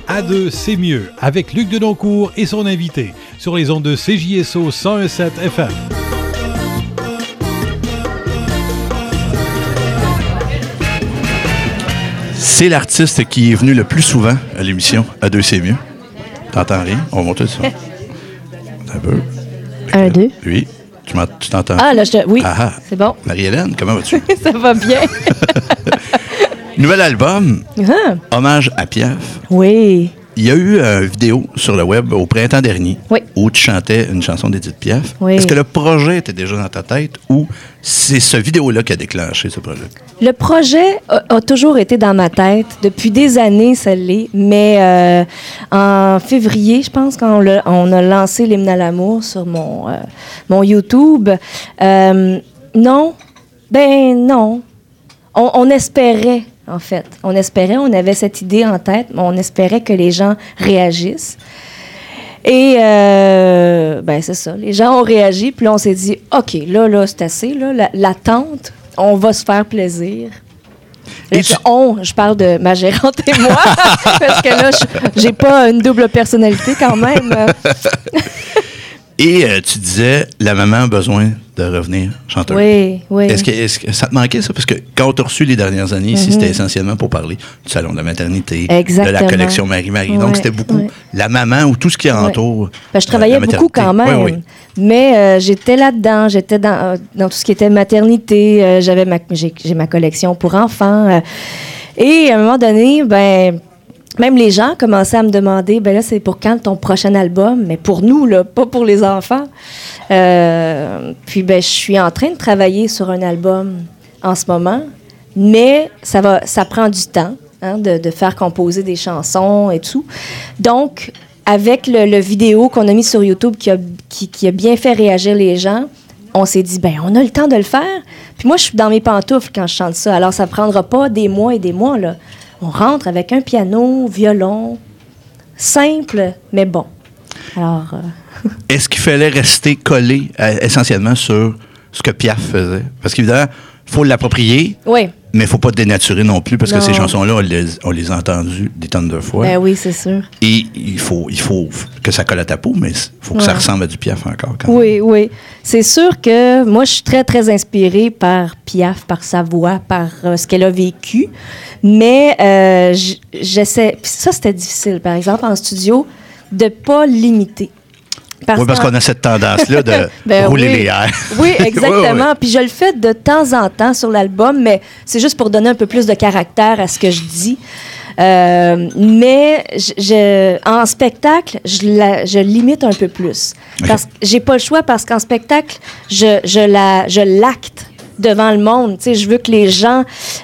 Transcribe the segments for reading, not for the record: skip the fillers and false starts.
À deux, c'est mieux, avec Luc Denoncourt et son invité, sur les ondes de CJSO 101.7 FM. C'est l'artiste qui est venu le plus souvent à l'émission À deux, c'est mieux. T'entends rien? On va monter ça. Un peu. 1, 2. Oui. Tu t'entends? Ah, là, oui. Ah, c'est bon. Marie-Hélène, comment vas-tu? Ça va bien. Nouvel album, Hommage à Piaf. Oui. Il y a eu une vidéo sur le web au printemps dernier où tu chantais une chanson d'Édith Piaf. Oui. Est-ce que le projet était déjà dans ta tête ou c'est ce vidéo-là qui a déclenché ce projet? Le projet a toujours été dans ma tête. Depuis des années, ça l'est. Mais en février, je pense, quand on a lancé l'hymne à l'amour sur mon YouTube, non. Ben non. On espérait, en fait. On avait cette idée en tête, mais on espérait que les gens réagissent. Et, ben c'est ça. Les gens ont réagi, puis là, on s'est dit, OK, là, c'est assez, là, l'attente, on va se faire plaisir. Là, je parle de ma gérante et moi, parce que là, j'ai pas une double personnalité quand même. Et tu disais, la maman a besoin de revenir chanteuse. Oui, oui. Est-ce que ça te manquait, ça? Parce que quand on t'a reçu les dernières années ici, c'était essentiellement pour parler du salon de la maternité, exactement, de la collection Marie-Marie. Donc, c'était beaucoup la maman ou tout ce qui entoure. Ben, je travaillais beaucoup quand même. Oui. Mais j'étais là-dedans. J'étais dans tout ce qui était maternité. J'ai ma collection pour enfants. Et à un moment donné, ben... Même les gens commençaient à me demander, ben là, c'est pour quand ton prochain album? Mais pour nous, là, pas pour les enfants. Puis, ben, je suis en train de travailler sur un album en ce moment, mais ça prend du temps, hein, de faire composer des chansons et tout. Donc, avec le vidéo qu'on a mis sur YouTube qui a bien fait réagir les gens, on s'est dit, ben on a le temps de le faire. Puis moi, je suis dans mes pantoufles quand je chante ça. Alors, ça prendra pas des mois et des mois, là. On rentre avec un piano, violon, simple, mais bon. Alors... Est-ce qu'il fallait rester collé essentiellement sur ce que Piaf faisait? Parce qu'évidemment, il faut l'approprier, mais il ne faut pas dénaturer non plus, parce que ces chansons-là, on les a entendues des tonnes de fois. Ben oui, c'est sûr. Et il faut que ça colle à ta peau, mais il faut que ça ressemble à du Piaf encore. Quand même. Oui. C'est sûr que moi, je suis très, très inspirée par Piaf, par sa voix, par ce qu'elle a vécu. Mais j'essaie... Puis ça, c'était difficile, par exemple, en studio, de ne pas limiter. Parce qu'on a cette tendance-là de rouler les airs. Oui, exactement. Puis je le fais de temps en temps sur l'album, mais c'est juste pour donner un peu plus de caractère à ce que je dis. Mais en spectacle, je limite un peu plus. Parce que j'ai pas le choix, parce qu'en spectacle, je l'acte devant le monde. Tu sais, je veux que les gens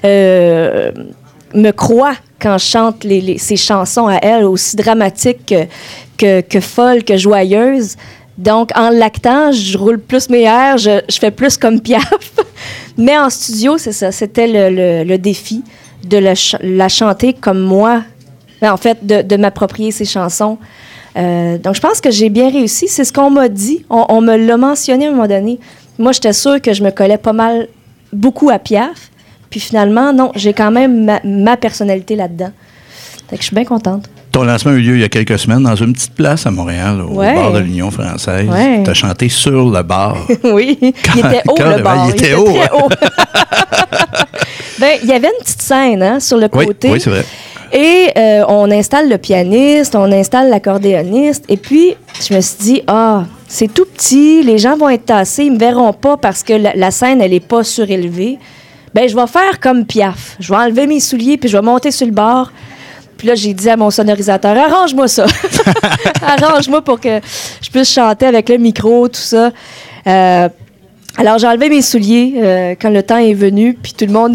me croient quand je chante ces chansons à elle, aussi dramatiques que folles, que joyeuses. Donc, en l'actant, je roule plus mes airs, je fais plus comme Piaf. Mais en studio, c'est ça. C'était le défi de la chanter comme moi. En fait, de m'approprier ces chansons. Donc, je pense que j'ai bien réussi. C'est ce qu'on m'a dit. On me l'a mentionné à un moment donné. Moi, j'étais sûre que je me collais beaucoup à Piaf. Puis finalement, non, j'ai quand même ma personnalité là-dedans. Fait que je suis bien contente. Ton lancement a eu lieu il y a quelques semaines dans une petite place à Montréal, au bar de l'Union française. Tu as chanté sur le bar. Oui, il était haut, le bar. Il était haut. Très haut. Ben, il y avait une petite scène sur le côté. Oui, c'est vrai. Et on installe le pianiste, on installe l'accordéoniste. Et puis, je me suis dit, c'est tout petit, les gens vont être tassés, ils ne me verront pas parce que la scène, elle n'est pas surélevée. Ben, je vais faire comme Piaf. Je vais enlever mes souliers, puis je vais monter sur le bar. Puis là, j'ai dit à mon sonorisateur, arrange-moi ça. Arrange-moi pour que je puisse chanter avec le micro, tout ça. Alors, j'ai enlevé mes souliers quand le temps est venu, puis tout le monde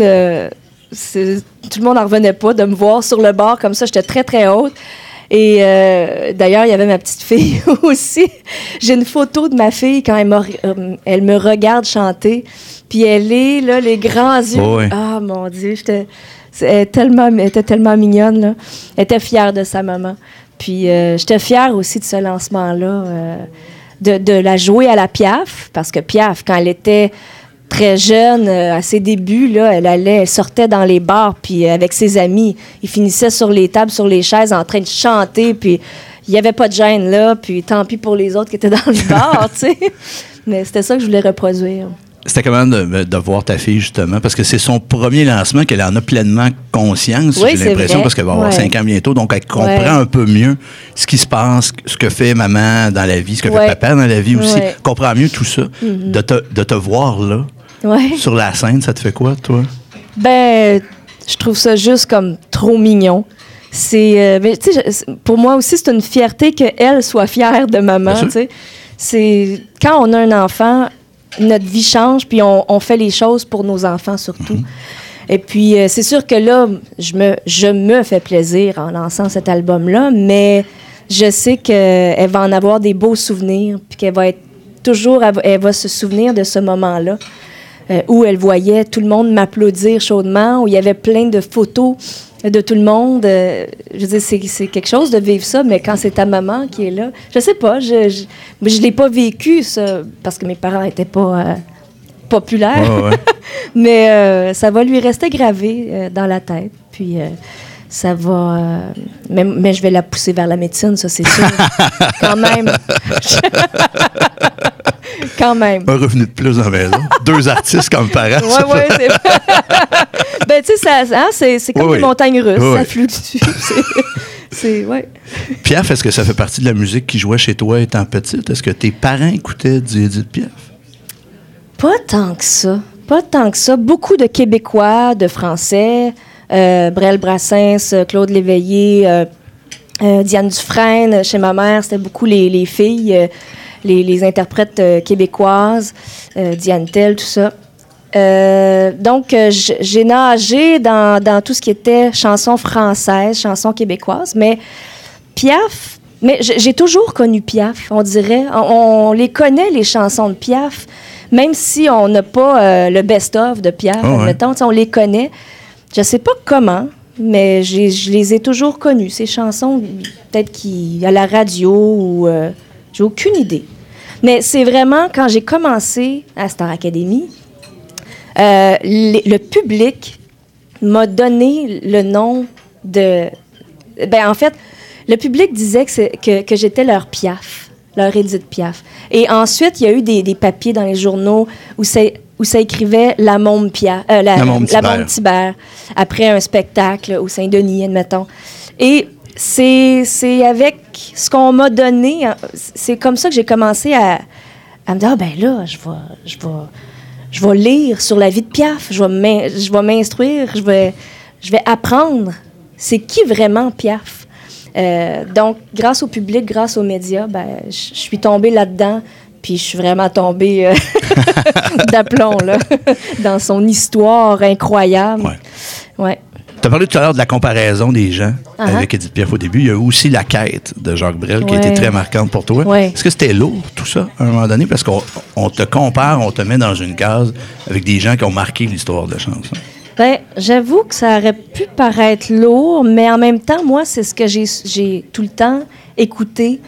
n'en revenait pas de me voir sur le bar comme ça. J'étais très, très haute. Et d'ailleurs, il y avait ma petite fille aussi. J'ai une photo de ma fille quand elle me regarde chanter. Puis elle est, là, les grands yeux. Oh oui. Ah, mon Dieu, elle était tellement mignonne, là. Elle était fière de sa maman. Puis j'étais fière aussi de ce lancement-là, de la jouer à la Piaf, parce que Piaf, quand elle était très jeune, à ses débuts, là, elle sortait dans les bars, puis avec ses amis, ils finissaient sur les tables, sur les chaises, en train de chanter, puis il n'y avait pas de gêne là, puis tant pis pour les autres qui étaient dans le bar, tu sais. Mais c'était ça que je voulais reproduire. C'était comment de voir ta fille, justement? Parce que c'est son premier lancement, qu'elle en a pleinement conscience, oui, j'ai l'impression, vrai. parce qu'elle va avoir 5 ans bientôt, donc elle comprend un peu mieux ce qui se passe, ce que fait maman dans la vie, ce que fait papa dans la vie aussi. Elle comprend mieux tout ça. De te voir là, sur la scène, ça te fait quoi, toi? Ben, je trouve ça juste comme trop mignon. Mais, tu sais, pour moi aussi, c'est une fierté qu'elle soit fière de maman, tu sais. C'est quand on a un enfant, notre vie change, puis on fait les choses pour nos enfants surtout. Et puis, c'est sûr que là, je me fais plaisir en lançant cet album-là, mais je sais qu'elle va en avoir des beaux souvenirs, puis qu'elle va être toujours, elle va se souvenir de ce moment-là, où elle voyait tout le monde m'applaudir chaudement, où il y avait plein de photos de tout le monde. Je veux dire, c'est quelque chose de vivre ça, mais quand c'est ta maman qui est là, je sais pas, je l'ai pas vécu, ça, parce que mes parents étaient pas populaires. Mais ça va lui rester gravé dans la tête. Puis ça va... mais je vais la pousser vers la médecine, ça, c'est sûr. Quand même. Quand même. Un revenu de plus dans la maison. 2 artistes comme parents. Oui, c'est... ben, tu sais, c'est comme les montagnes russes. Ça fluctue. Ouais. Piaf, est-ce que ça fait partie de la musique qui jouait chez toi étant petite? Est-ce que tes parents écoutaient du Édith Piaf? Pas tant que ça. Pas tant que ça. Beaucoup de Québécois, de Français, Brel Brassens, Claude Léveillé, Diane Dufresne. Chez ma mère, c'était beaucoup les filles... Les interprètes québécoises, Diane Tell, tout ça. Donc, j'ai nagé dans tout ce qui était chansons françaises, chansons québécoises, mais Piaf, mais j'ai toujours connu Piaf, on dirait. On les connaît, les chansons de Piaf, même si on n'a pas le best-of de Piaf, admettons, on les connaît. Je ne sais pas comment, mais je les ai toujours connues, ces chansons, peut-être à la radio ou... j'ai aucune idée. Mais c'est vraiment, quand j'ai commencé à Star Academy, le public m'a donné le nom de... Ben, en fait, le public disait que j'étais leur Piaf, leur Édith Piaf. Et ensuite, il y a eu des papiers dans les journaux où ça écrivait La Môme Piaf, la Môme Thibert, après un spectacle au Saint-Denis, admettons. Et... C'est avec ce qu'on m'a donné, c'est comme ça que j'ai commencé à me dire, ben là, je vais lire sur la vie de Piaf, je vais m'instruire, je vais apprendre c'est qui vraiment Piaf. Donc, grâce au public, grâce aux médias, ben, je suis tombée là-dedans, puis je suis vraiment tombée d'aplomb, là, dans son histoire incroyable. Ouais. Tu as parlé tout à l'heure de la comparaison des gens avec Édith Piaf au début. Il y a aussi La Quête de Jacques Brel qui a été très marquante pour toi. Est-ce que c'était lourd, tout ça, à un moment donné? Parce qu'on te compare, on te met dans une case avec des gens qui ont marqué l'histoire de la chanson. Bien, j'avoue que ça aurait pu paraître lourd, mais en même temps, moi, c'est ce que j'ai tout le temps écouté.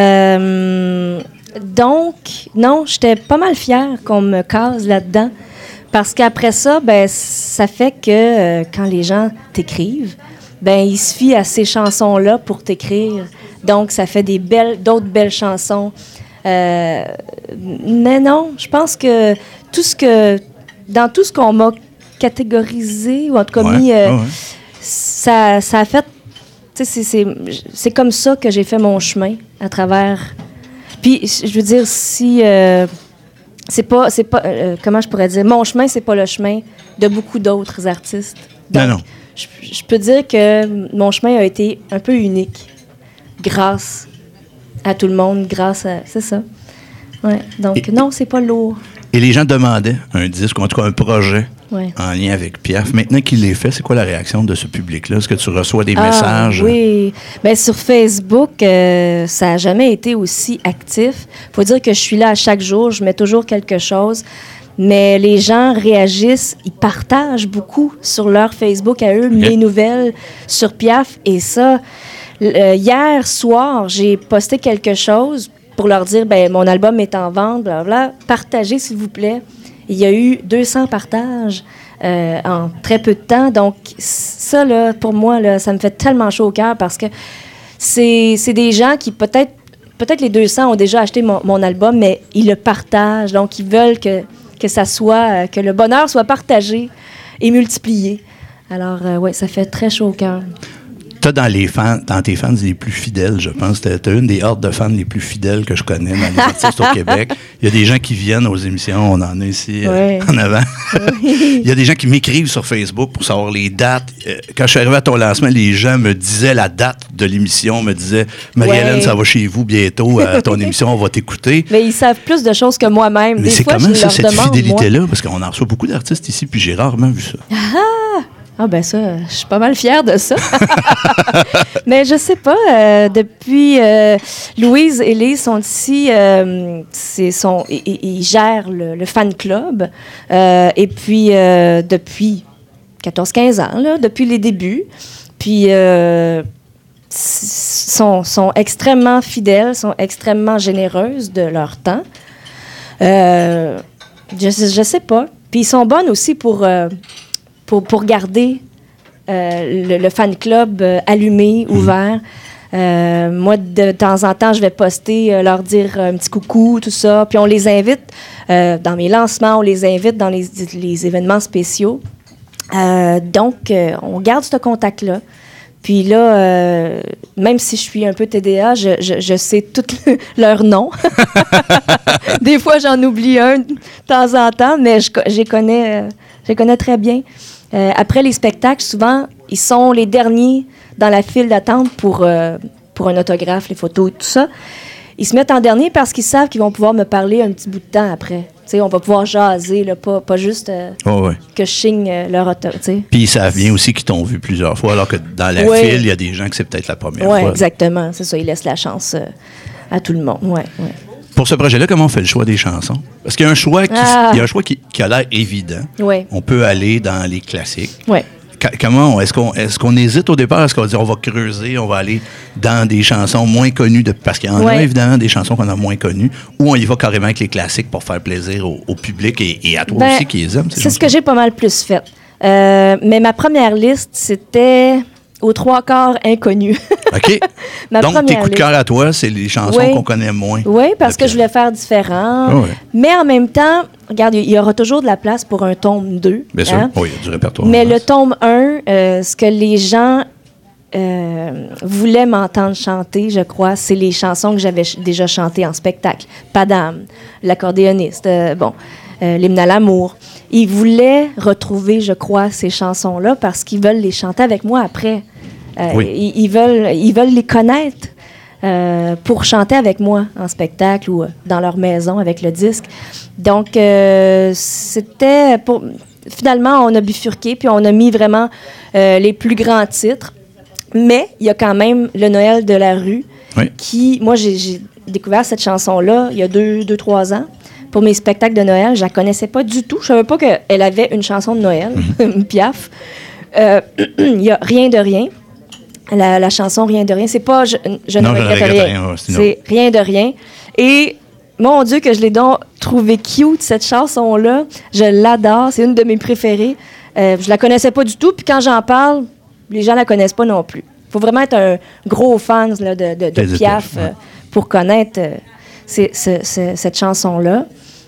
Donc, non, j'étais pas mal fière qu'on me case là-dedans. Parce qu'après ça, ben, ça fait que quand les gens t'écrivent, ben, ils se fient à ces chansons-là pour t'écrire. Donc, ça fait d'autres belles chansons. Mais non, je pense que dans tout ce qu'on m'a catégorisé, ou en tout cas mis, ça a fait... C'est comme ça que j'ai fait mon chemin à travers... Puis, je veux dire, si... c'est pas comment je pourrais dire, mon chemin, c'est pas le chemin de beaucoup d'autres artistes. Donc, non. Je peux dire que mon chemin a été un peu unique grâce à tout le monde, c'est ça. Ouais. Donc, non, c'est pas lourd. Et les gens demandaient un disque, ou en tout cas un projet en lien avec Piaf. Maintenant qu'il l'est fait, c'est quoi la réaction de ce public-là? Est-ce que tu reçois des messages? Oui. Bien, sur Facebook, ça n'a jamais été aussi actif. Il faut dire que je suis là à chaque jour, je mets toujours quelque chose. Mais les gens réagissent, ils partagent beaucoup sur leur Facebook à eux, mes nouvelles sur Piaf. Et ça, hier soir, j'ai posté quelque chose pour leur dire, ben mon album est en vente, blablabla. Partagez, s'il vous plaît. il y a eu 200 partages en très peu de temps. Donc, ça, là, pour moi, là, ça me fait tellement chaud au cœur parce que c'est des gens qui, peut-être les 200 ont déjà acheté mon album, mais ils le partagent. Donc, ils veulent que ça soit, que le bonheur soit partagé et multiplié. Alors, oui, ça fait très chaud au cœur. T'as dans tes fans les plus fidèles, je pense. T'as une des hordes de fans les plus fidèles que je connais dans les artistes au Québec. Il y a des gens qui viennent aux émissions, on en a ici en avant. Il y a des gens qui m'écrivent sur Facebook pour savoir les dates. Quand je suis arrivé à ton lancement, les gens me disaient la date de l'émission, me disaient « Marie-Hélène, ça va chez vous bientôt, à ton émission, on va t'écouter. » Mais ils savent plus de choses que moi-même. Mais c'est comment ça, cette fidélité-là? Parce qu'on en reçoit beaucoup d'artistes ici, puis j'ai rarement vu ça. Ah ben ça, je suis pas mal fière de ça. Mais je sais pas, depuis Louise et Lise sont ici, ils gèrent le fan club. Et puis depuis 14-15 ans, là, depuis les débuts. Puis sont extrêmement fidèles, sont extrêmement généreuses de leur temps. Je sais pas. Puis ils sont bonnes aussi pour garder le fan club allumé, ouvert. Moi, de temps en temps, je vais poster, leur dire un petit coucou, tout ça. Puis on les invite dans mes lancements, on les invite dans les événements spéciaux. Donc, on garde ce contact-là. Puis là, même si je suis un peu TDA, je sais tous leurs noms. Des fois, j'en oublie un de temps en temps, mais je les connais très bien. Après les spectacles, souvent, ils sont les derniers dans la file d'attente pour un autographe, les photos et tout ça. Ils se mettent en dernier parce qu'ils savent qu'ils vont pouvoir me parler un petit bout de temps après. T'sais, on va pouvoir jaser, là, pas juste que je signe leur autographe. Puis ils savent bien aussi qu'ils t'ont vu plusieurs fois, alors que dans la file, il y a des gens que c'est peut-être la première fois. Oui, exactement. C'est ça, ils laissent la chance à tout le monde. Ouais. Pour ce projet-là, comment on fait le choix des chansons? Parce qu'il y a un choix qui a l'air évident. Ouais. On peut aller dans les classiques. Oui. Comment est-ce qu'on hésite au départ? Est-ce qu'on dit on va creuser, on va aller dans des chansons moins connues? Parce qu'il y en a évidemment des chansons qu'on a moins connues, ou on y va carrément avec les classiques pour faire plaisir au public et à toi aussi qui les aime? C'est ce que j'ai pas mal plus fait. Mais ma première liste, c'était aux 3/4 inconnus. OK. Donc, tes coups de cœur à toi, c'est les chansons qu'on connaît moins. Oui, parce que je voulais faire différent. Mais en même temps, regarde, il y aura toujours de la place pour un tome 2. Bien sûr. Oui, il y a du répertoire. Mais le tome 1, ce que les gens voulaient m'entendre chanter, je crois, c'est les chansons que j'avais déjà chantées en spectacle. Padam, l'accordéoniste, l'hymne à l'amour. Ils voulaient retrouver, je crois, ces chansons-là parce qu'ils veulent les chanter avec moi après. Ils veulent les connaître pour chanter avec moi en spectacle ou dans leur maison avec le disque. Donc, c'était pour... Finalement, on a bifurqué puis on a mis vraiment les plus grands titres. Mais il y a quand même le Noël de la rue qui... Moi, j'ai découvert cette chanson-là il y a 2-3 ans. Pour mes spectacles de Noël, je la connaissais pas du tout. Je savais pas qu'elle avait une chanson de Noël, Piaf. Il y a Rien de rien. La chanson Rien de rien, c'est pas Je ne regrette rien. C'est Rien de rien. Et mon Dieu, que je l'ai donc trouvé cute, cette chanson-là. Je l'adore. C'est une de mes préférées. Je la connaissais pas du tout. Puis quand j'en parle, les gens la connaissent pas non plus. Il faut vraiment être un gros fan là, de Piaf pour connaître cette chanson-là.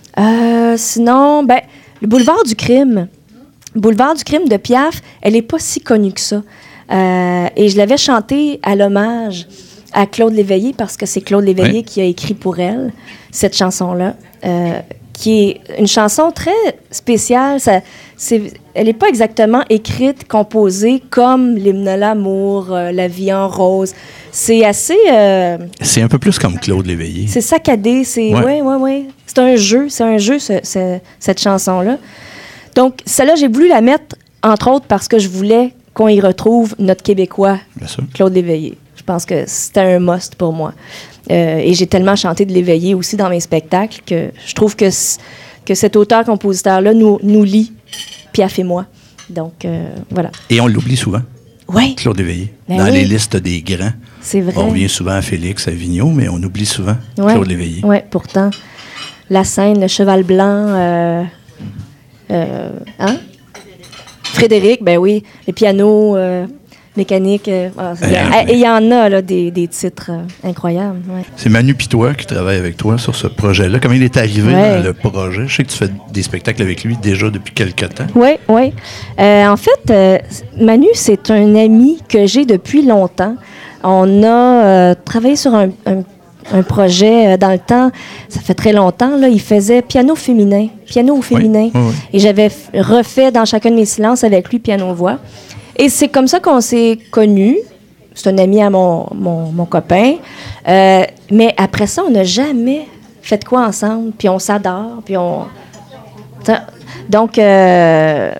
Sinon, le Boulevard du crime. Boulevard du crime de Piaf, elle n'est pas si connue que ça. Et je l'avais chantée à l'hommage à Claude Léveillé parce que c'est Claude Léveillé qui a écrit pour elle cette chanson-là, qui est une chanson très spéciale. Elle n'est pas exactement écrite, composée comme l'hymne à l'amour, La vie en rose. C'est assez... c'est un peu plus comme Claude Léveillé. C'est saccadé. Oui. C'est un jeu, cette chanson-là. Donc, celle-là, j'ai voulu la mettre, entre autres, parce que je voulais qu'on y retrouve notre Québécois, Claude Léveillé. Je pense que c'était un must pour moi. Et j'ai tellement chanté de Léveillé aussi dans mes spectacles que je trouve que cet auteur-compositeur-là nous lie, Piaf et moi. Donc, voilà. Et on l'oublie souvent. Oui. Claude Léveillé. Dans les listes des grands. C'est vrai. On revient souvent à Félix, à Vigneault, mais on oublie souvent Claude Léveillé. Oui, pourtant. La scène, le cheval blanc, Frédéric, ben oui, les pianos mécaniques. Et il y en a là, des titres incroyables. Ouais. C'est Manu Pitois qui travaille avec toi sur ce projet-là. Comment il est arrivé dans le projet? Je sais que tu fais des spectacles avec lui déjà depuis quelques temps. Oui. En fait, Manu, c'est un ami que j'ai depuis longtemps. On a travaillé sur un projet dans le temps, ça fait très longtemps, là, il faisait piano au féminin. Oui. Et j'avais refait dans chacun de mes silences avec lui piano-voix. Et c'est comme ça qu'on s'est connus. C'est un ami à mon copain. Mais après ça, on n'a jamais fait de quoi ensemble. Puis on s'adore. Puis on... Donc, là,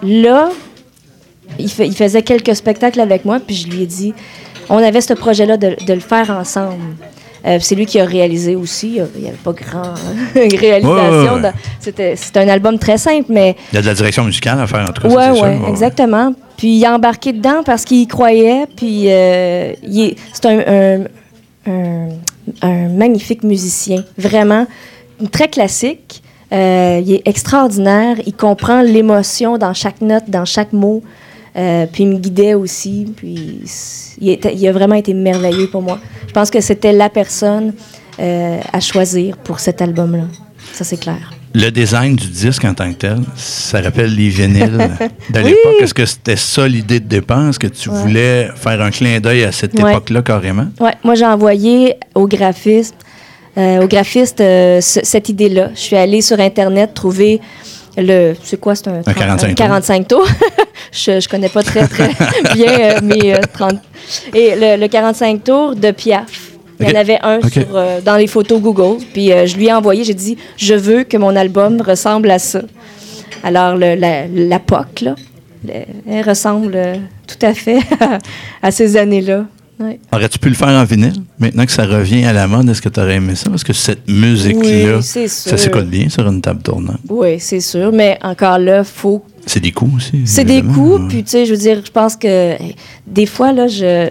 il faisait quelques spectacles avec moi. Puis je lui ai dit, on avait ce projet-là de le faire ensemble. C'est lui qui a réalisé aussi. Il n'y avait pas grand réalisation. Ouais. C'était un album très simple, mais... Il y a de la direction musicale à faire, en tout cas. Oui, exactement. Puis il a embarqué dedans parce qu'il y croyait. Puis c'est un magnifique musicien. Vraiment, très classique. Il est extraordinaire. Il comprend l'émotion dans chaque note, dans chaque mot. Puis il me guidait aussi. Puis il a vraiment été merveilleux pour moi. Je pense que c'était la personne à choisir pour cet album-là. Ça, c'est clair. Le design du disque en tant que tel, ça rappelle les vinyles de l'époque. Est-ce que c'était ça l'idée de départ? Est-ce que tu voulais faire un clin d'œil à cette époque-là carrément? Oui. Moi, j'ai envoyé au graphiste cette idée-là. Je suis allée sur Internet trouver c'est quoi? C'est un 45 tours. Je connais pas très, très bien mes 30... Et le 45 tours de Piaf. Il y en avait un dans les photos Google. Puis je lui ai envoyé, j'ai dit, je veux que mon album ressemble à ça. Alors, la POC, là, elle ressemble tout à fait à ces années-là. Ouais. Aurais-tu pu le faire en vinyle? Maintenant que ça revient à la mode, est-ce que tu aurais aimé ça? Parce que cette musique-là, ça s'écoute bien sur une table tournante. Oui, c'est sûr. Mais encore là, faut... C'est des coûts aussi. C'est des coûts. Puis, tu sais, je veux dire, je pense que des fois, là, je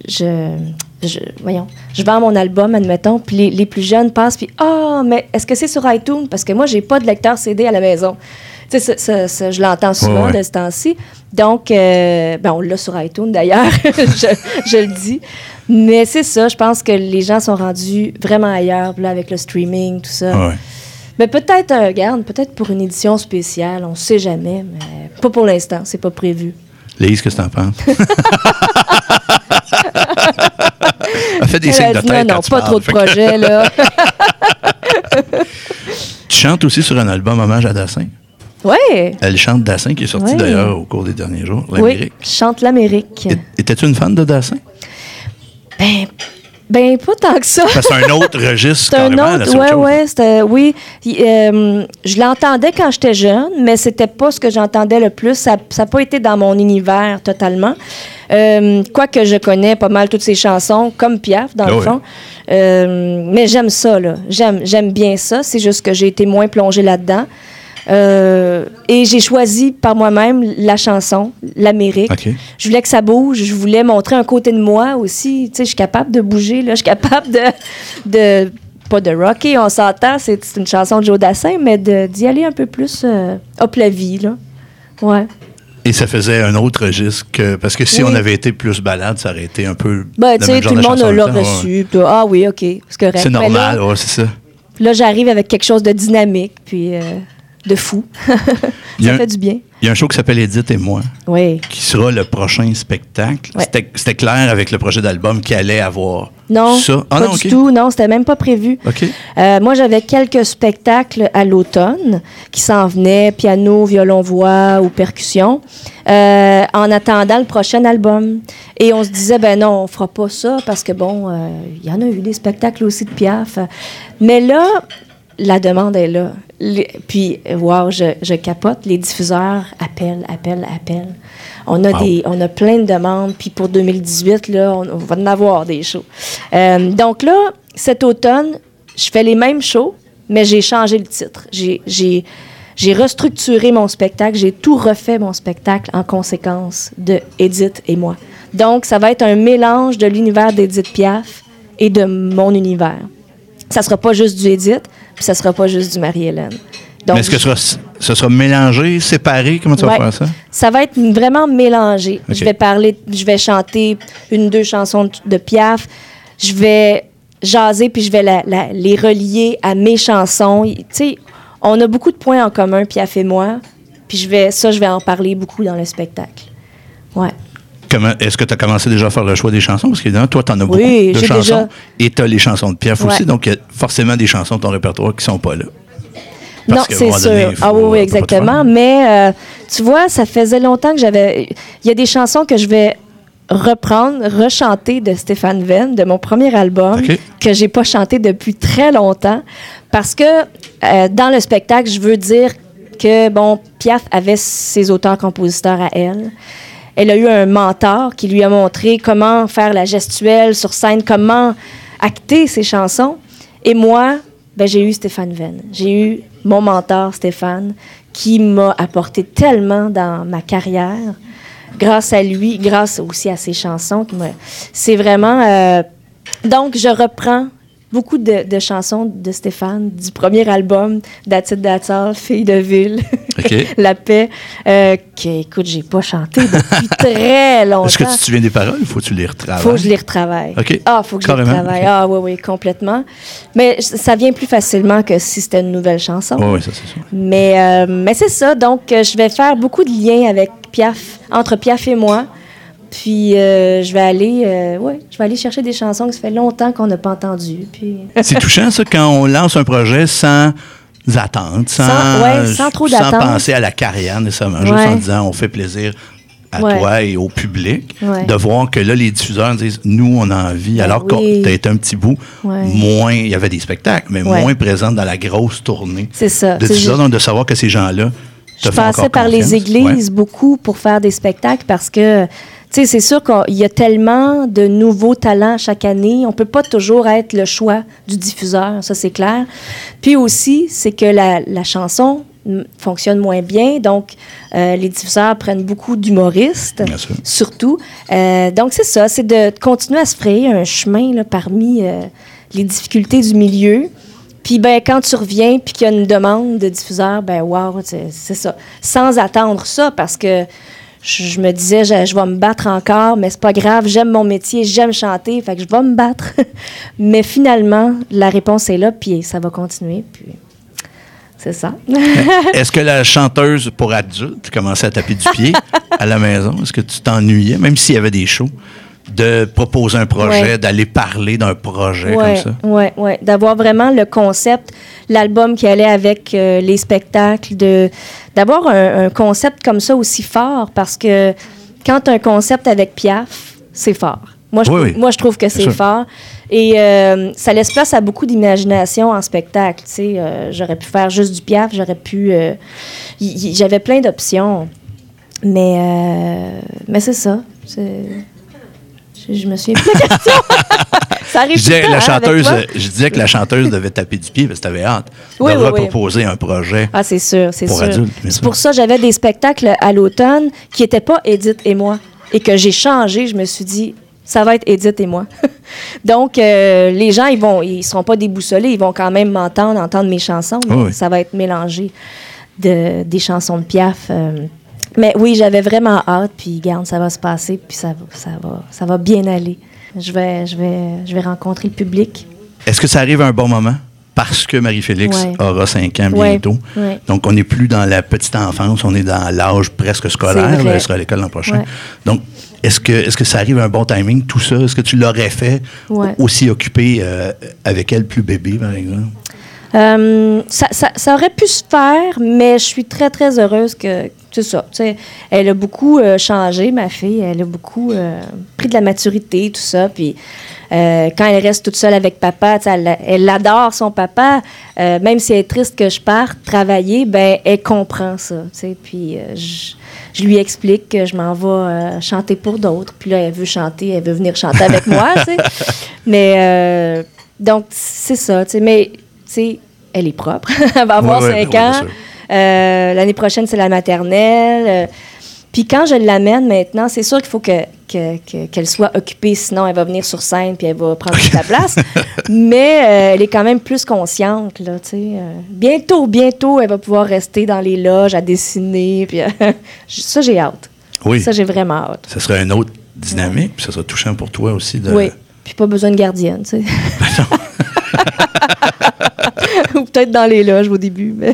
vends mon album, admettons, puis les plus jeunes passent, puis mais est-ce que c'est sur iTunes? Parce que moi, j'ai pas de lecteur CD à la maison. Tu sais, ça, je l'entends souvent de ce temps-ci. Donc, on l'a sur iTunes, d'ailleurs, je le dis. Mais c'est ça, je pense que les gens sont rendus vraiment ailleurs, là, avec le streaming, tout ça. Ouais. Mais peut-être, regarde, peut-être pour une édition spéciale, on ne sait jamais, mais pas pour l'instant, c'est pas prévu. Lise, qu'est-ce que t'en penses? Elle fait des signes de tête. Non, pas trop de projets, là. Tu chantes aussi sur un album hommage à Dassin? Oui. Elle chante Dassin, qui est sorti d'ailleurs au cours des derniers jours. L'Amérique. Oui, je chante l'Amérique. Étais-tu une fan de Dassin? Ben, pas tant que ça. C'est un autre registre, carrément. Oui. Je l'entendais quand j'étais jeune, mais c'était pas ce que j'entendais le plus. Ça n'a pas été dans mon univers totalement. Quoique je connais pas mal toutes ses chansons, comme Piaf, dans le fond. Mais j'aime ça, là. J'aime bien ça. C'est juste que j'ai été moins plongée là-dedans. Et j'ai choisi par moi-même la chanson, l'Amérique. Okay. Je voulais que ça bouge, je voulais montrer un côté de moi aussi. Tu sais, je suis capable de bouger, là, je suis capable de pas de rocker, on s'entend, c'est une chanson de Joe Dassin, mais d'y aller un peu plus hop la vie, là. Ouais. Et ça faisait un autre registre parce que si on avait été plus balade, ça aurait été un peu. Ben, tu sais, tout le monde l'a reçu. Ouais. Ah oui, OK. C'est normal, là, c'est ça. Là, j'arrive avec quelque chose de dynamique, puis. De fou. Ça fait du bien. Il y a un show qui s'appelle Edith et moi, qui sera le prochain spectacle. Ouais. C'était clair avec le projet d'album qu'il allait avoir ça? Pas du tout. Non, c'était même pas prévu. Okay. Moi, j'avais quelques spectacles à l'automne qui s'en venaient, piano, violon-voix ou percussion, en attendant le prochain album. Et on se disait, ben non, on fera pas ça parce que, il y en a eu des spectacles aussi de Piaf. Mais là, la demande est là. Puis, wow, je capote. Les diffuseurs appellent. On a plein de demandes. Puis pour 2018, là, on va en avoir des shows. Donc là, cet automne, je fais les mêmes shows, mais j'ai changé le titre. J'ai restructuré mon spectacle. J'ai tout refait mon spectacle en conséquence de Edith et moi. Donc, ça va être un mélange de l'univers d'Edith Piaf et de mon univers. Ça sera pas juste du Edith, puis ça sera pas juste du Marie-Hélène. Donc, mais est-ce que Ce sera mélangé, séparé? Comment tu vas faire ça? Ça va être vraiment mélangé. Okay. Je vais chanter 1-2 chansons de Piaf. Je vais jaser, puis je vais les relier à mes chansons. Tu sais, on a beaucoup de points en commun, Piaf et moi. Puis je vais en parler beaucoup dans le spectacle. Ouais. Est-ce que tu as commencé déjà à faire le choix des chansons? Parce qu'évidemment, toi, tu en as beaucoup de chansons. Et tu as les chansons de Piaf aussi. Donc, il y a forcément des chansons de ton répertoire qui ne sont pas là. Non, c'est sûr. Oui, exactement. Mais tu vois, ça faisait longtemps que j'avais... Il y a des chansons que je vais rechanter de Stéphane Venn, de mon premier album, que j'ai pas chanté depuis très longtemps. Parce que dans le spectacle, je veux dire que, Piaf avait ses auteurs-compositeurs à elle. Elle a eu un mentor qui lui a montré comment faire la gestuelle sur scène, comment acter ses chansons. Et moi, j'ai eu Stéphane Venn. J'ai eu mon mentor, Stéphane, qui m'a apporté tellement dans ma carrière. Grâce à lui, grâce aussi à ses chansons. C'est vraiment... Donc, je reprends beaucoup de chansons de Stéphane, du premier album, That's It, That's All, Fille de ville, La paix, écoute, j'ai pas chanté depuis très longtemps. Est-ce que tu te souviens des paroles ou faut que tu les retravailles? Faut que je les retravaille. Okay. Faut que je les retravaille. Oui, complètement. Mais ça vient plus facilement que si c'était une nouvelle chanson. Oui, ça, c'est sûr. Mais c'est ça. Donc, je vais faire beaucoup de liens avec Piaf, entre Piaf et moi. Puis, je vais aller chercher des chansons que ça fait longtemps qu'on n'a pas entendues. Puis... C'est touchant, ça, quand on lance un projet sans attente, sans trop d'attente. Sans penser à la carrière, nécessairement, juste en disant on fait plaisir à toi et au public, de voir que là, les diffuseurs disent « Nous, on a envie », alors que tu as été un petit bout moins... Il y avait des spectacles, mais moins présente dans la grosse tournée de diffuseurs, donc de savoir que ces gens-là te font passais par les églises beaucoup pour faire des spectacles parce que... Tu sais, c'est sûr qu'il y a tellement de nouveaux talents chaque année. On ne peut pas toujours être le choix du diffuseur, ça, c'est clair. Puis aussi, c'est que la chanson fonctionne moins bien. Donc, les diffuseurs prennent beaucoup d'humoristes, surtout. Donc, c'est ça, c'est de continuer à se frayer un chemin là, parmi les difficultés du milieu. Puis, quand tu reviens puis qu'il y a une demande de diffuseur, wow, c'est ça. Sans attendre ça, parce que je me disais, je vais me battre encore, mais c'est pas grave, j'aime mon métier, j'aime chanter, fait que je vais me battre. Mais finalement, la réponse est là, puis ça va continuer, puis c'est ça. Est-ce que la chanteuse pour adultes commençait à taper du pied à la maison? Est-ce que tu t'ennuyais, même s'il y avait des shows, de proposer un projet, d'aller parler d'un projet comme ça? Oui. D'avoir vraiment le concept, l'album qui allait avec les spectacles, d'avoir un concept comme ça aussi fort, parce que quand tu as un concept avec Piaf, c'est fort. Moi, je trouve que c'est fort. Et ça laisse place à beaucoup d'imagination en spectacle. Tu sais, j'aurais pu faire juste du Piaf, j'avais plein d'options. Mais c'est ça. Je me souviens plus de la question. Ça arrive je disais que la chanteuse devait taper du pied parce que tu avais hâte de reproposer un projet. Ah, c'est sûr, c'est pour sûr. Adultes. C'est pour ça que j'avais des spectacles à l'automne qui n'étaient pas Édith et moi et que j'ai changé. Je me suis dit, ça va être Édith et moi. Donc, les gens, ils seront pas déboussolés. Ils vont quand même entendre mes chansons. Mais ça va être mélangé des chansons de Piaf. Mais oui, j'avais vraiment hâte, puis garde, ça va se passer, puis ça va bien aller. Je vais rencontrer le public. Est-ce que ça arrive à un bon moment? Parce que Marie-Félix aura 5 ans bientôt. Donc, on n'est plus dans la petite enfance, on est dans l'âge presque scolaire. Elle sera à l'école l'an prochain. Donc, est-ce que ça arrive à un bon timing, tout ça? Est-ce que tu l'aurais fait aussi occupé avec elle, plus bébé, par exemple? Ça aurait pu se faire, mais je suis très, très heureuse que... C'est ça. Elle a beaucoup changé, ma fille. Elle a beaucoup pris de la maturité, tout ça. Puis quand elle reste toute seule avec papa, elle adore son papa. Même si elle est triste que je parte travailler, elle comprend ça. Puis je lui explique que je m'en vais chanter pour d'autres. Puis là, elle veut chanter, elle veut venir chanter avec moi. Mais donc, c'est ça. Mais elle est propre. Elle va avoir 5 ans. L'année prochaine, c'est la maternelle. Puis quand je l'amène maintenant, c'est sûr qu'il faut qu'elle soit occupée, sinon elle va venir sur scène puis elle va prendre toute la place. Mais elle est quand même plus consciente, là, tu sais. Bientôt, elle va pouvoir rester dans les loges à dessiner. Puis ça, j'ai hâte. Oui. Ça, j'ai vraiment hâte. Ça serait une autre dynamique, puis ça serait touchant pour toi aussi. Oui, puis pas besoin de gardienne, tu sais. Ou peut-être dans les loges au début. Mais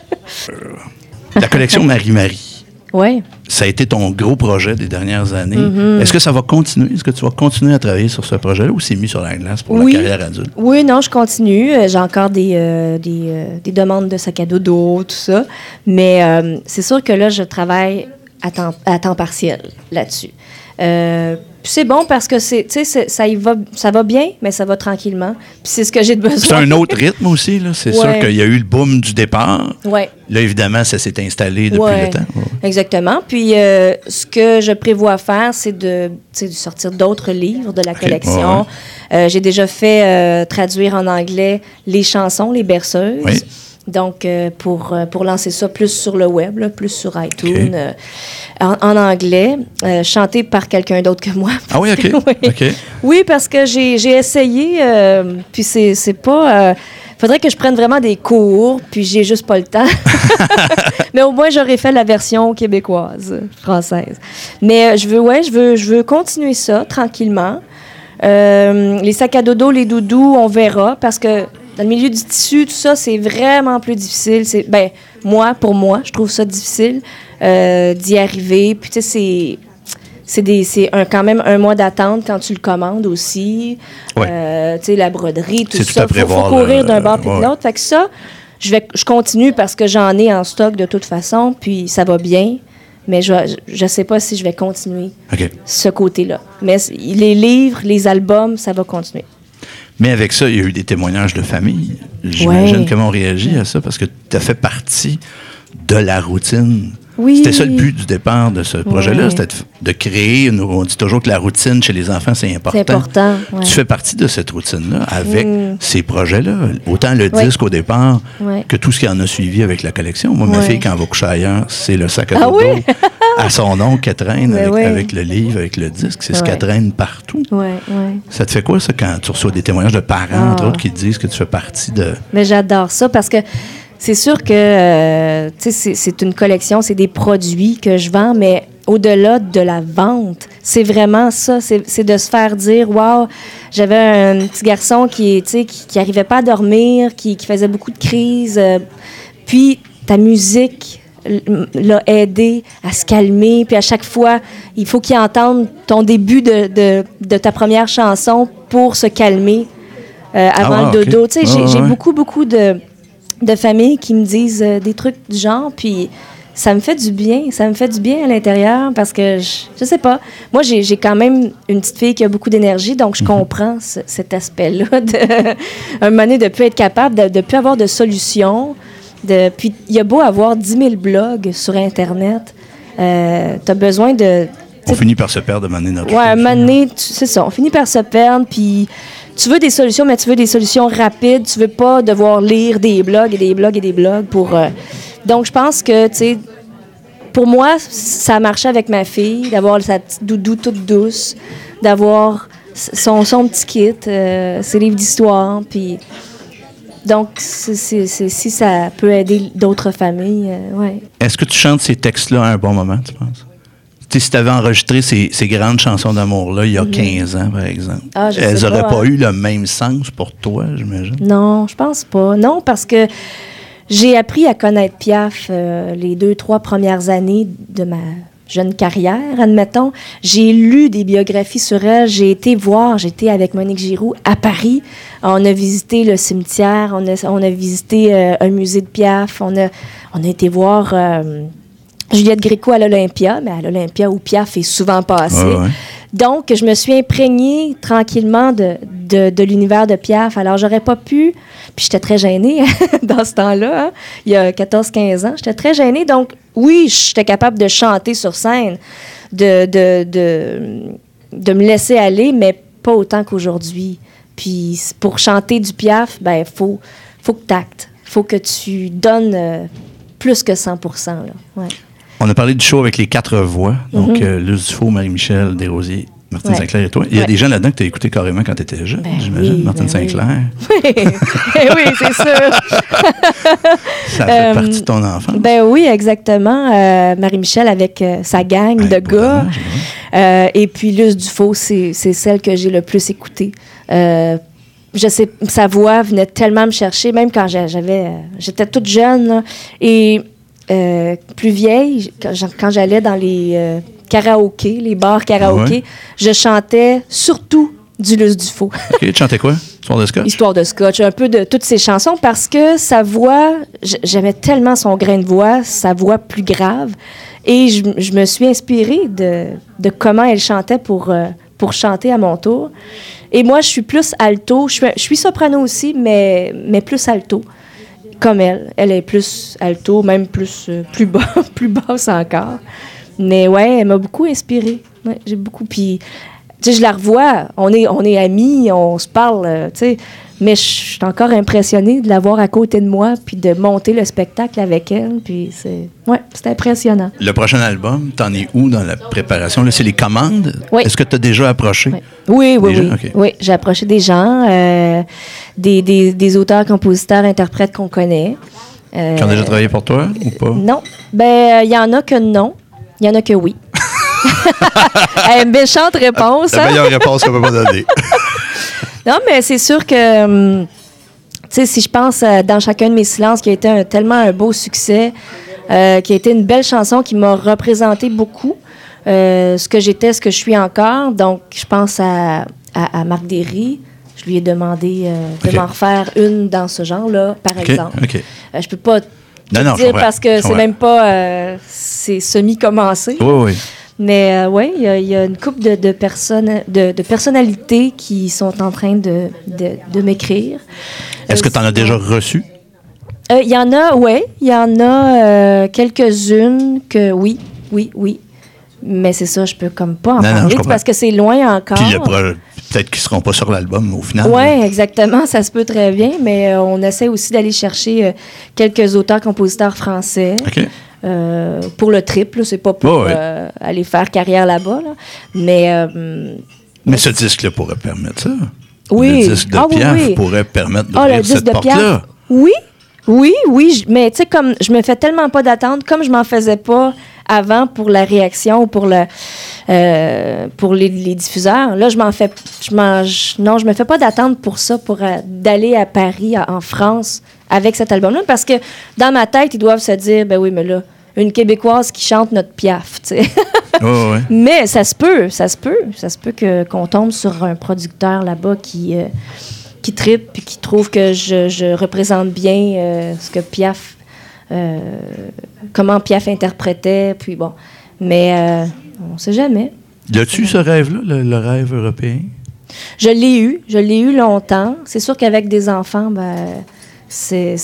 la collection Marie-Marie. Oui. Ça a été ton gros projet des dernières années. Mm-hmm. Est-ce que ça va continuer? Est-ce que tu vas continuer à travailler sur ce projet-là ou c'est mis sur la glace pour la carrière adulte? Oui, non, je continue. J'ai encore des demandes de sac à dos, tout ça. Mais c'est sûr que là, je travaille à temps partiel là-dessus. C'est bon parce que ça va bien, mais ça va tranquillement. Puis c'est ce que j'ai besoin. C'est un autre rythme aussi, là. C'est sûr qu'il y a eu le boom du départ. Ouais. Là, évidemment, ça s'est installé depuis le temps. Ouais. Exactement. Puis ce que je prévois faire, c'est de sortir d'autres livres de la collection. Ouais. J'ai déjà fait traduire en anglais les chansons, les berceuses. Oui. Donc, pour lancer ça plus sur le web, là, plus sur iTunes, en anglais, chanté par quelqu'un d'autre que moi. Ah oui, OK. Oui. Okay. Oui, parce que j'ai essayé, puis c'est pas... faudrait que je prenne vraiment des cours, puis j'ai juste pas le temps. Mais au moins, j'aurais fait la version québécoise, française. Mais je veux continuer ça tranquillement. Les sacs à dodo, les doudous, on verra, parce que dans le milieu du tissu, tout ça, c'est vraiment plus difficile. Pour moi, je trouve ça difficile d'y arriver. Puis, tu sais, c'est quand même un mois d'attente quand tu le commandes aussi. Ouais. Tu sais, la broderie, tout ça. Il faut courir d'un bord puis de l'autre. Fait que ça, je continue parce que j'en ai en stock de toute façon, puis ça va bien. Mais je sais pas si je vais continuer ce côté-là. Mais les livres, les albums, ça va continuer. Mais avec ça, il y a eu des témoignages de famille. J'imagine comment on réagit à ça, parce que tu as fait partie de la routine. Oui. C'était ça le but du départ de ce projet-là, c'était de créer, on dit toujours que la routine chez les enfants, c'est important. C'est important, ouais. Tu fais partie de cette routine-là avec ces projets-là. Autant le disque au départ que tout ce qui en a suivi avec la collection. Moi, ma fille, quand elle va coucher ailleurs, c'est le sac à dodo à son oncle qu'elle traîne avec le livre, avec le disque. C'est ce qu'elle traîne partout. Ça te fait quoi, ça, quand tu reçois des témoignages de parents, entre autres, qui te disent que tu fais partie de... Mais j'adore ça parce que c'est sûr que c'est une collection, c'est des produits que je vends, mais au-delà de la vente, c'est vraiment ça, c'est de se faire dire, wow, j'avais un petit garçon qui arrivait pas à dormir, qui faisait beaucoup de crises, puis ta musique l'a aidé à se calmer, puis à chaque fois, il faut qu'il entende ton début de ta première chanson pour se calmer avant le dodo. Tu sais, j'ai beaucoup de familles qui me disent des trucs du genre, puis ça me fait du bien à l'intérieur parce que je sais pas, moi j'ai quand même une petite fille qui a beaucoup d'énergie, donc je comprends cet aspect-là un moment donné de plus être capable de plus avoir de solutions, puis il y a beau avoir 10 000 blogs sur Internet, t'as besoin de... On finit par se perdre à un moment donné. Ouais, à un moment donné, c'est ça, on finit par se perdre, puis tu veux des solutions, mais tu veux des solutions rapides. Tu veux pas devoir lire des blogs et des blogs et des blogs pour... Donc, je pense que, tu sais, pour moi, ça a marché avec ma fille, d'avoir sa petite doudou toute douce, d'avoir son petit kit, ses livres d'histoire, puis... Donc, si ça peut aider d'autres familles, ouais. Est-ce que tu chantes ces textes-là à un bon moment, tu penses? Si tu avais enregistré ces grandes chansons d'amour-là il y a 15 ans, par exemple, elles n'auraient pas eu le même sens pour toi, j'imagine? Non, je pense pas. Non, parce que j'ai appris à connaître Piaf les 2-3 premières années de ma jeune carrière, admettons. J'ai lu des biographies sur elle. J'étais avec Monique Giroux à Paris. On a visité le cimetière, on a visité un musée de Piaf. On a été voir... Juliette Gréco à l'Olympia, mais à l'Olympia où Piaf est souvent passé. Donc, je me suis imprégnée tranquillement de l'univers de Piaf. Alors, j'aurais pas pu... Puis, j'étais très gênée dans ce temps-là, hein, il y a 14-15 ans. J'étais très gênée. Donc, oui, j'étais capable de chanter sur scène, de me laisser aller, mais pas autant qu'aujourd'hui. Puis, pour chanter du Piaf, ben faut que t'actes. Faut que tu donnes plus que 100%. Là. Ouais. On a parlé du show avec les 4 voix. Donc, Luce Dufault, Marie-Michel Desrosiers, Martine Sinclair et toi. Il y a des gens là-dedans que tu as écouté carrément quand tu étais jeune, j'imagine. Martine Sinclair. Oui, c'est sûr. Ça fait partie de ton enfance. Ben oui, exactement. Marie-Michel avec sa gang de gars. Et puis Luce Dufault, c'est celle que j'ai le plus écoutée. Je sais, sa voix venait tellement me chercher, même quand j'étais toute jeune là, et plus vieille, quand j'allais dans les karaokés, les bars karaokés, je chantais surtout du Luce Dufault. OK, tu chantais quoi? Histoire de Scotch? Histoire de Scotch, un peu de toutes ses chansons, parce que sa voix, j'aimais tellement son grain de voix, sa voix plus grave, et je me suis inspirée de comment elle chantait pour chanter à mon tour. Et moi, je suis plus alto. Je suis soprano aussi, mais plus alto, comme elle. Elle est plus alto, même plus basse encore. Mais ouais, elle m'a beaucoup inspirée. Ouais, j'ai beaucoup. Puis, tu sais, je la revois. On est amis, on se parle, tu sais. Mais je suis encore impressionnée de la voir à côté de moi, puis de monter le spectacle avec elle. Puis c'est impressionnant. Le prochain album, t'en es où dans la préparation? Là, c'est les commandes? Oui. Est-ce que tu as déjà approché? Oui. Okay. Oui, j'ai approché des gens, des auteurs, compositeurs, interprètes qu'on connaît. Qui ont déjà travaillé pour toi ou pas? Non. Ben, il y en a que non. Il y en a que oui. Méchante réponse. La meilleure réponse qu'on peut pas donner. Non, mais c'est sûr que, tu sais, si je pense dans chacun de mes silences, qui a été tellement un beau succès, qui a été une belle chanson qui m'a représenté beaucoup, ce que j'étais, ce que je suis encore. Donc, je pense à Marc Derry. Je lui ai demandé de m'en refaire une dans ce genre-là, par exemple. Je peux pas dire parce que c'est même pas... c'est semi-commencé. Oui. Mais oui, il y a une couple de personnes, de personnalités qui sont en train de m'écrire. Est-ce que tu en as déjà reçu? Il y en a, oui. Il y en a quelques-unes que oui. Mais c'est ça, je peux comme pas en parler parce que c'est loin encore. Puis peut-être qu'ils ne seront pas sur l'album au final. Oui, exactement. Ça se peut très bien. Mais on essaie aussi d'aller chercher quelques auteurs-compositeurs français. OK. Pour le trip, c'est pas pour aller faire carrière là-bas. Là. Mais ce disque-là pourrait permettre ça. Oui. Le disque de Piaf pourrait permettre d'ouvrir cette porte-là. Oui. Mais tu sais, comme je me fais tellement pas d'attente, comme je m'en faisais pas avant pour la réaction ou pour les diffuseurs. Là, je me fais pas d'attente pour ça, pour d'aller à Paris, en France, avec cet album-là, parce que dans ma tête, ils doivent se dire, ben oui, mais là, une Québécoise qui chante notre Piaf, tu sais. Mais ça se peut qu'on tombe sur un producteur là-bas qui trippe puis qui trouve que je représente bien ce que Piaf, comment Piaf interprétait, puis bon. Mais on sait jamais. L'as-tu ce rêve-là, le rêve européen? Je l'ai eu longtemps. C'est sûr qu'avec des enfants, c'est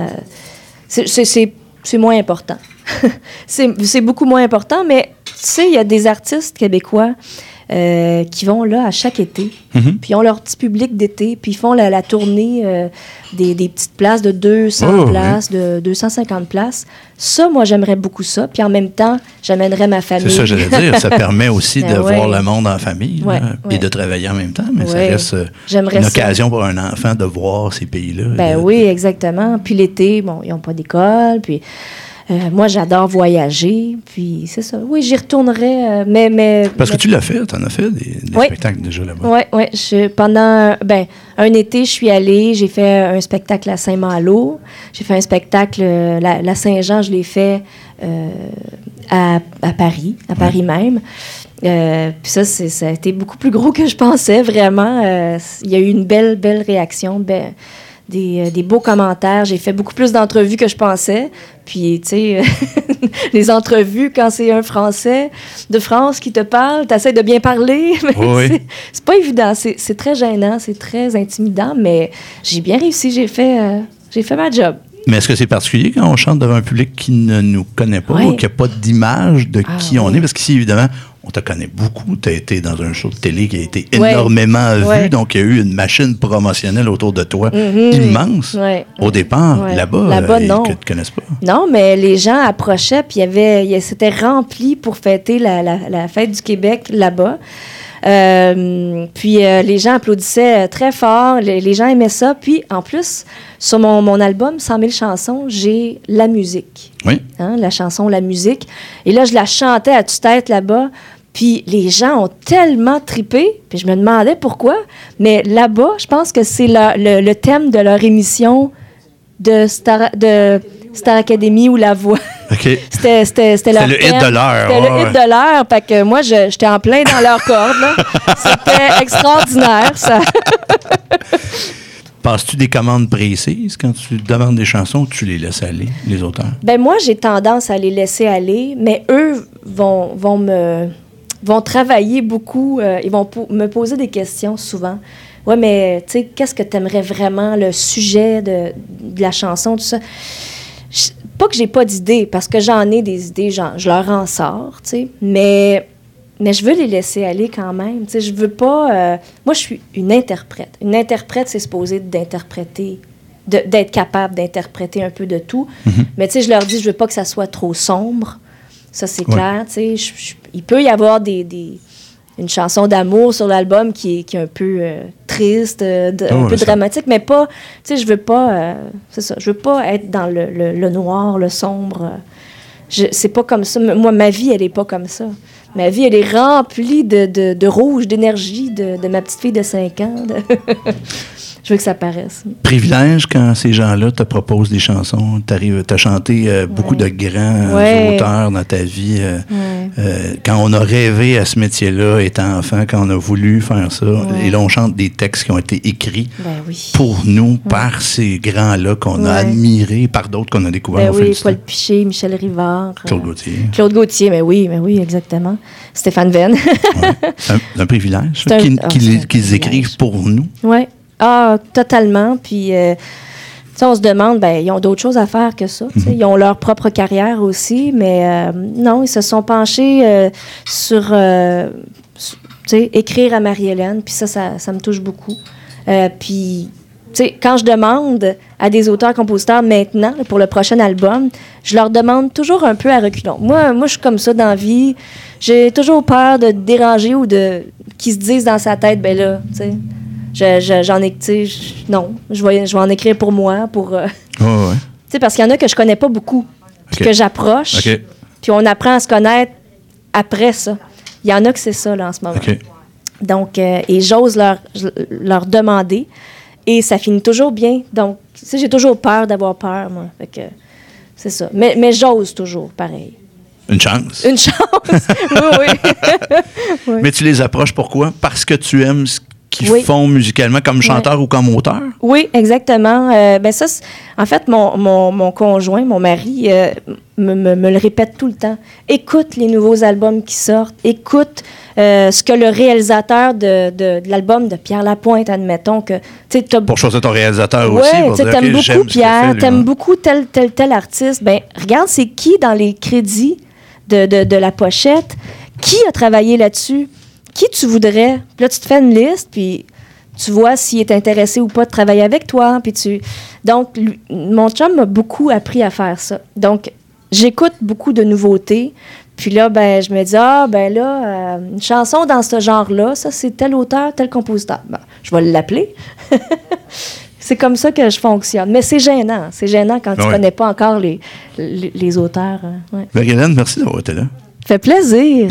moins important. c'est beaucoup moins important, mais tu sais, il y a des artistes québécois qui vont là à chaque été, puis ils ont leur petit public d'été, puis ils font la tournée des petites places de 200 places, de 250 places. Ça, moi, j'aimerais beaucoup ça. Puis en même temps, j'amènerais ma famille. C'est ça, j'allais dire. Ça permet aussi de voir le monde en famille et de travailler en même temps, mais ça reste une occasion pour un enfant de voir ces pays-là. Oui, exactement. Puis l'été, bon, ils n'ont pas d'école, puis... moi, j'adore voyager, puis c'est ça. Oui, j'y retournerai, mais... Parce que tu l'as fait, tu en as fait des spectacles déjà là-bas. Oui. Pendant un été, je suis allée, j'ai fait un spectacle à Saint-Malo, j'ai fait un spectacle, la Saint-Jean, je l'ai fait à Paris, même. Puis ça a été beaucoup plus gros que je pensais, vraiment. Il y a eu une belle réaction, des beaux commentaires. J'ai fait beaucoup plus d'entrevues que je pensais. Puis, tu sais, les entrevues, quand c'est un Français de France qui te parle, tu essaies de bien parler. Mais c'est pas évident. C'est très gênant, c'est très intimidant, mais j'ai bien réussi. J'ai fait ma job. Mais est-ce que c'est particulier quand on chante devant un public qui ne nous connaît pas ou qui n'a pas d'image de qui on est? Parce qu'ici, évidemment, on te connaît beaucoup. Tu as été dans un show de télé qui a été énormément vu. Donc, il y a eu une machine promotionnelle autour de toi immense. Au départ, là-bas, non. Ils ne te connaissent pas. Non, mais les gens approchaient, puis c'était rempli pour fêter la fête du Québec là-bas. Puis les gens applaudissaient très fort, les gens aimaient ça. Puis en plus, sur mon album 100 000 chansons, j'ai la musique. Oui. Hein, la chanson, la musique. Et là, je la chantais à tue-tête là-bas. Puis les gens ont tellement trippé, puis je me demandais pourquoi. Mais là-bas, je pense que c'est le thème de leur émission de Star Academy ou La Voix. Okay. C'était leur le hit de l'heure. C'était le hit de l'heure. Fait que moi, j'étais en plein dans leur corde. Là. C'était extraordinaire, ça. Passes-tu des commandes précises quand tu demandes des chansons ou tu les laisses aller, les auteurs? Ben moi, j'ai tendance à les laisser aller, mais eux vont travailler beaucoup. Ils vont me poser des questions souvent. Ouais, mais tu sais, qu'est-ce que tu aimerais vraiment, le sujet de la chanson, tout ça? Pas que j'ai pas d'idées, parce que j'en ai des idées, je leur en sors, tu sais, mais je veux les laisser aller quand même. Tu sais, je veux pas... moi, je suis une interprète. Une interprète, c'est supposé d'interpréter, d'être capable d'interpréter un peu de tout. Mais tu sais, je leur dis, je veux pas que ça soit trop sombre. Ça, c'est clair, tu sais. Il peut y avoir une chanson d'amour sur l'album qui est un peu triste, un peu dramatique, mais pas... Tu sais, je veux pas... c'est ça, je veux pas être dans le noir, le sombre. C'est pas comme ça. Moi, ma vie, elle est pas comme ça. Ma vie, elle est remplie de rouge, d'énergie, de ma petite fille de 5 ans. Je veux que ça paraisse. Privilège quand ces gens-là te proposent des chansons. Tu as chanté beaucoup de grands auteurs dans ta vie. Quand on a rêvé à ce métier-là, étant enfant, quand on a voulu faire ça, et là, on chante des textes qui ont été écrits pour nous, par ces grands-là qu'on a admirés, par d'autres qu'on a découverts. Paul Piché, Michel Rivard. Claude Gauthier. Claude Gauthier, mais oui, exactement. Stéphane Venn. C'est un privilège qu'ils écrivent pour nous. Oui. Ah, totalement. Puis, on se demande, ils ont d'autres choses à faire que ça. Ils ont leur propre carrière aussi, mais non, ils se sont penchés sur écrire à Marie-Hélène, puis ça me touche beaucoup. Puis, quand je demande à des auteurs-compositeurs maintenant, pour le prochain album, je leur demande toujours un peu à reculons. Moi, je suis comme ça dans la vie. J'ai toujours peur de déranger ou qu'ils se disent dans sa tête, là, tu sais... J'en ai, tu sais, non, je vais en écrire pour moi, pour... Tu sais, parce qu'il y en a que je connais pas beaucoup, puis que j'approche, puis on apprend à se connaître après ça. Il y en a que c'est ça, là, en ce moment. Donc, et j'ose leur demander, et ça finit toujours bien. Donc, tu sais, j'ai toujours peur d'avoir peur, moi. Fait que, c'est ça. Mais j'ose toujours, pareil. Une chance. Une chance, oui. Mais tu les approches pourquoi? Parce que tu aimes ce qu'ils font musicalement comme chanteur ou comme auteur? Oui, exactement. Ça, en fait, mon conjoint, mon mari, me le répète tout le temps. Écoute les nouveaux albums qui sortent. Écoute ce que le réalisateur de l'album de Pierre Lapointe, admettons que... Pour choisir ton réalisateur aussi. Oui, t'aimes beaucoup Pierre, t'aimes beaucoup tel artiste. Regarde, c'est qui dans les crédits de la pochette? Qui a travaillé là-dessus? Qui tu voudrais? Puis là, tu te fais une liste, puis tu vois s'il est intéressé ou pas de travailler avec toi. Puis donc, mon chum m'a beaucoup appris à faire ça. Donc, j'écoute beaucoup de nouveautés. Puis là, je me dis, une chanson dans ce genre-là, ça, c'est tel auteur, tel compositeur. Je vais l'appeler. C'est comme ça que je fonctionne. Mais c'est gênant. C'est gênant quand tu ne connais pas encore les auteurs. Marie-Hélène, merci d'avoir été là. Ça fait plaisir.